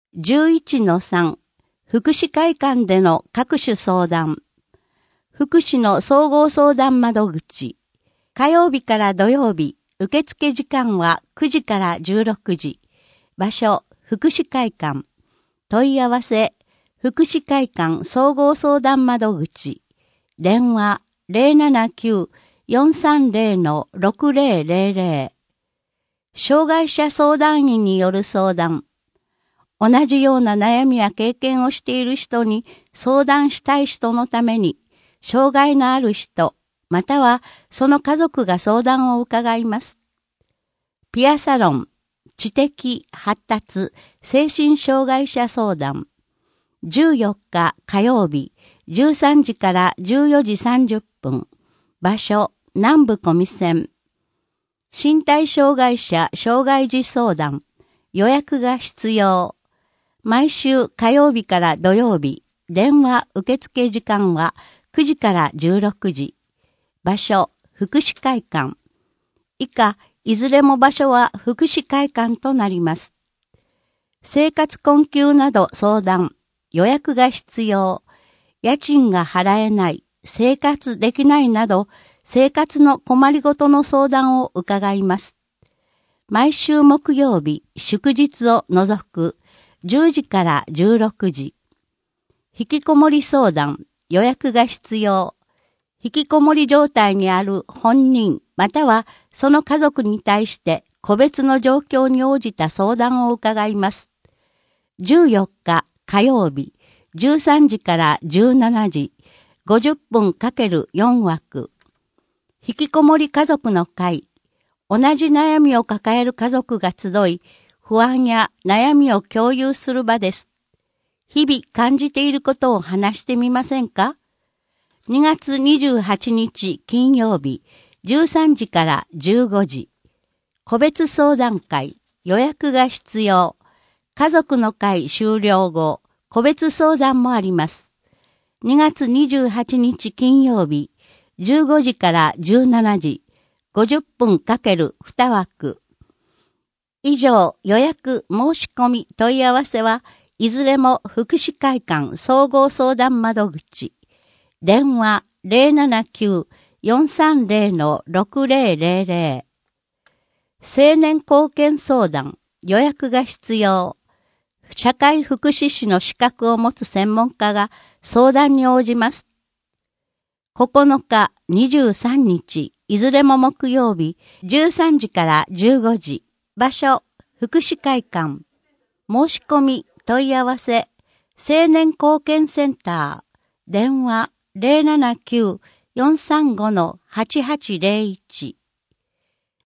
11-3 福祉会館での各種相談。福祉の総合相談窓口。火曜日から土曜日、受付時間は9時から16時。場所、福祉会館。問い合わせ、福祉会館総合相談窓口。電話 079-430-6000。障害者相談員による相談。同じような悩みや経験をしている人に相談したい人のために、障害のある人、またはその家族が相談を伺います。ピアサロン、知的発達精神障害者相談。14日火曜日、13時から14時30分。場所、南部小見線。身体障害者障害児相談。予約が必要。毎週火曜日から土曜日、電話受付時間は9時から16時。場所、福祉会館。以下、いずれも場所は福祉会館となります。生活困窮など相談。予約が必要。家賃が払えない。生活できないなど、生活の困りごとの相談を伺います。毎週木曜日、祝日を除く10時から16時。引きこもり相談、予約が必要。引きこもり状態にある本人、またはその家族に対して個別の状況に応じた相談を伺います。14日火曜日、13時から17時、50分×4枠。引きこもり家族の会。同じ悩みを抱える家族が集い、不安や悩みを共有する場です。日々感じていることを話してみませんか？ 2 月28日金曜日、13時から15時。個別相談会、予約が必要。家族の会終了後、個別相談もあります。2月28日金曜日、15時から17時、50分×2枠。以上、予約、申し込み、問い合わせは、いずれも福祉会館総合相談窓口。電話079-430-6000。青年貢献相談、予約が必要。社会福祉士の資格を持つ専門家が相談に応じます。9日、23日、いずれも木曜日、13時から15時。場所、福祉会館。申し込み、問い合わせ、青年貢献センター。電話079-435-8801。